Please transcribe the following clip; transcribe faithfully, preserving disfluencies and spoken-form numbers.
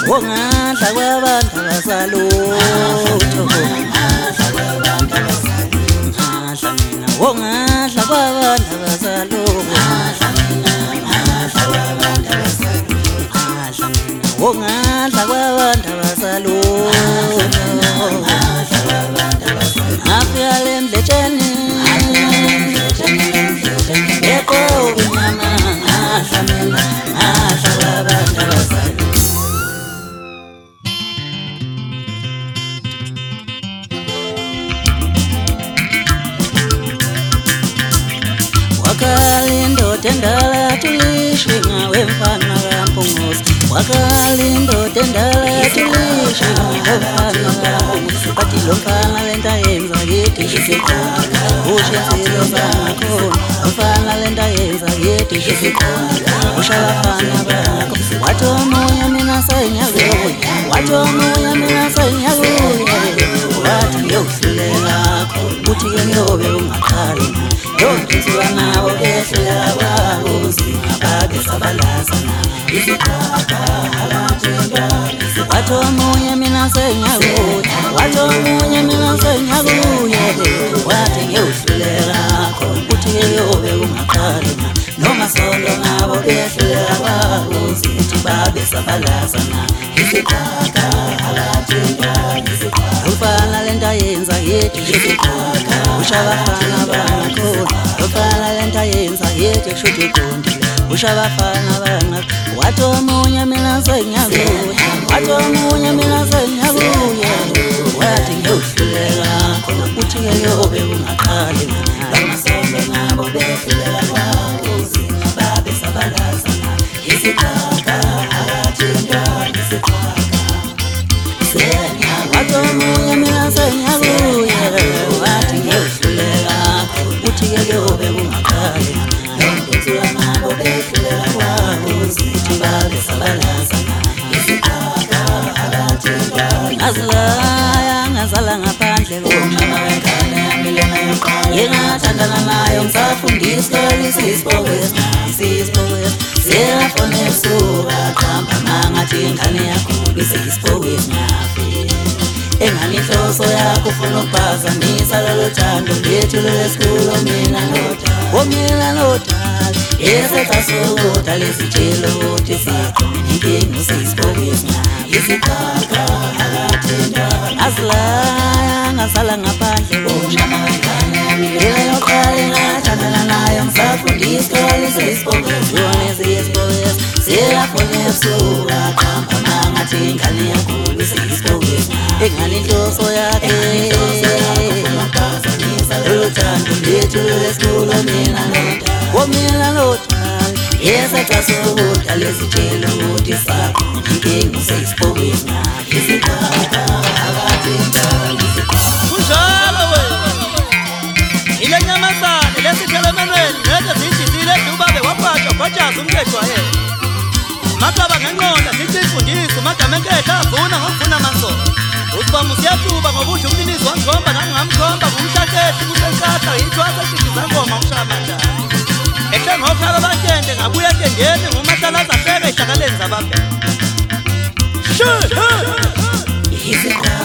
wongadla kwabantu abasalutho wongadla kwabantu abasalutho wongadla kwabantu abasalutho afika lendletsheni yekho unyama ngadla mina ngadla kwabantu abasalutho Wakalindo tendala tulishe ngawe mfana kampunguzi Wakalindo tendala tulishe ngawe mfana kampunguzi Pati lomfana lenta yenza yeti shisikona Ushe zilo zako Mfana lenta yenza yeti shisikona Usha wafana bako Wato moya mina sanyago Wato moya mina sanyago Wati yosule lako Uti yenyobe umakalina Yonkiziwa nawo behlela kwabo Singabake sabalazana Isikaka alatenda Wato munye mina senyakuye Wato munye mina senyakuye Wati ngeuhlulela Kuti yobe ungakalina Noma solo nabo behlela kwabo Singabake sabalazana Isikaka alatenda Ufana lenta yenza yeti Isikaka Ushabafana banako Ufana lenta yenza yeti Kushuti kundi Ushabafana banako Wato munye mina senyakuye Wato munye mina senyakuye Wati ngeuhlulela Kuti yobe ungakalina Noma solo nabo behlela kwabo Singabake sabalazana Isikaka alatenda Isikaka Wato munye mina senyakuye Wati ngeuhlulela Uthi yobe ungakalina Nonkuziwa nabo behlela kwabo Sithi babe sabalazana Isikaka alatenda Ngazalaya ngazala ngaphandle Umama wenkane yangilena yonkane Yengathandana nayo ngisafundiswa Lisisibowezi Lisisibowezi Siyafone ebusuka Qamba mangathi ingane yakho Lisisibowezi ngafika Engani hloso yakho ufuna ukuphazamisa lolo thando lethu lesikhulu mina nodala Womina nodala Yesetha soda lesitshelo ukuthi sikhona inkinga usisibowezi Isikaka alatenda Ngazilaya ngazala ngaphandle Umshana wenkane yangilena yonkane Ngathandana nayo ngisafundiswa Lisisibowezi Lisisibowezi Siyafone ebusuka Qamba mangathi ingane yakho Lisisibowezi Engani hloso yakhe Lolo thando lethu lesikhulu mina nodala Womina nodala Yesetha soda lesitshelo ukuthi sikhona inkinga usisibowezi Isikaka alatenda Kunjalo wena Ile nyamazane lesithelo emenweni Nede zidizile dubabe waphatha Kwajazi umkethu wayena Makaba ngenqonda sichifundisa Magama enketha avuna ngokufuna mansolo Usibama usiyatuba ngobuhle umlinizi wangikhomba nangingamkhomba ngumhlakethi kusenkatha yithwasa sidiza ngoma ushamanja Ekhe ngokhala batende ngabuya tendeni ngumahlalaza hleke ehlakaleni zababhe Shoo!